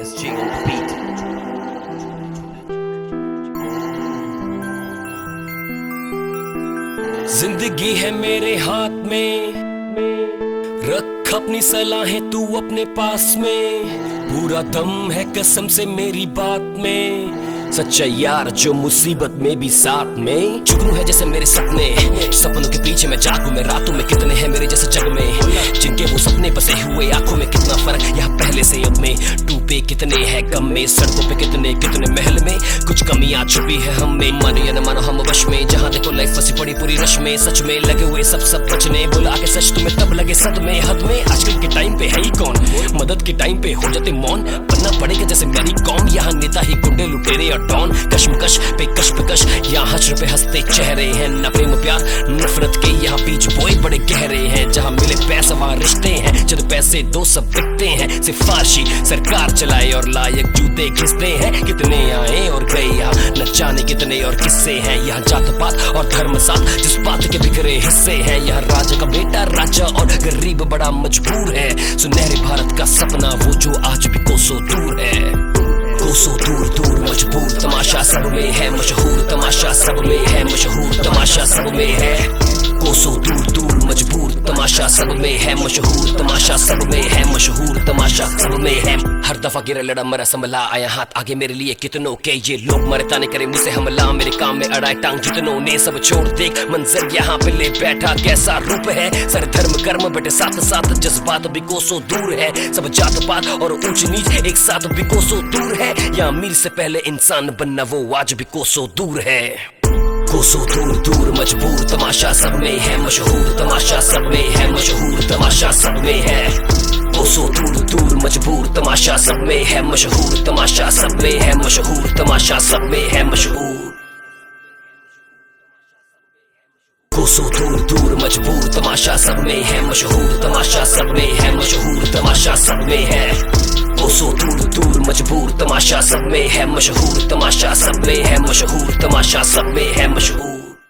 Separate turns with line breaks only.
SG on the beat.
जिंदगी है मेरे हाथ में, रख अपनी सलाहें तू अपने पास में। पूरा दम है कसम से मेरी बात में, सच्चा यार जो मुसीबत में भी साथ में। जुगनू है जैसे मेरे सपने, सपनों के पीछे मैं जागू में। रातों में कितने हैं मेरे जैसे जग में, जिनके वो सपने बसे हुए। आंखों में कितना फर्क यहाँ पहले से अब में। टूपे कितने हैं गम में, सड़कों पे कितने कितने महल में। कुछ कमियां छुपी है हम में, मानो या न मानो हम वश में। जहाँ देखो लाइफ फंसी पड़ी पूरी रश में। सच में लगे हुए सब बचने, बोला के सच तुम्हें तब लगे सदमे हद में। आजकल के टाइम पे है ही कौन, मदद के टाइम पे हो जाते मौन। बनना पड़ेगा जैसे मेरी कौम, यहाँ नेता ही गुंडे लुटेरे और डॉन। कश्मकश पे कश यहाँ हश्र पे हंसते चेहरे हैं। न प्रेम प्यार नफरत के यहाँ बीच बोए बड़े गहरे हैं। जहाँ मिले पैसा वहाँ रिश्ते हैं, जब पैसे दो सब बिकते हैं। सिफारशी सरकार चलाए और लायक जूते घिसते हैं। कितने आए और गए यहाँ न जाने कितने और किस्से हैं। यहाँ जात पात और धर्म साथ जिस बात के बिखरे हिस्से हैं। यहाँ राजा का बेटा राजा और गरीब बड़ा मजबूर है। सुनहरे भारत का सपना वो जो आज भी कोसों दूर है। कोसों दूर दूर मजबूर, तमाशा सब में है मशहूर। तमाशा सब में है मशहूर, तमाशा सब में है। कोसों दूर दूर मजबूर, तमाशा सब में है मशहूर। तमाशा सब में है मशहूर, तमाशा सब में है। हर दफा गिरा लड़ा मरा संभला, आया हाथ आगे मेरे लिए कितनों के। ये लोग मरे ताने करे मुझसे हमला, मेरे काम में अड़ाए टांग जितनों ने। सब छोड़ देख मंजर यहाँ पे ले बैठा, कैसा रूप है। सर धर्म कर्म बटे साथ साथ, जज्बात भी कोसों दूर है। सब जात पात और ऊंच नीच एक साथ भी कोसों दूर है। या अमीर से पहले इंसान बनना वो आज भी कोसों दूर है। कोसों दूर दूर मजबूर, तमाशा सब में है मशहूर। तमाशा सब में है मशहूर, तमाशा सब में है। कोसों दूर दूर मजबूर, तमाशा सब में है मशहूर। तमाशा सब में है मशहूर, तमाशा सब में है मशहूर। कोसों दूर दूर मजबूर, तमाशा सब में है मशहूर। तमाशा सब में है मशहूर, तमाशा सब में है। कोसों दूर दूर मजबूर, तमाशा सब में है मशहूर। तमाशा सब में है मशहूर, तमाशा सब में है मशहूर।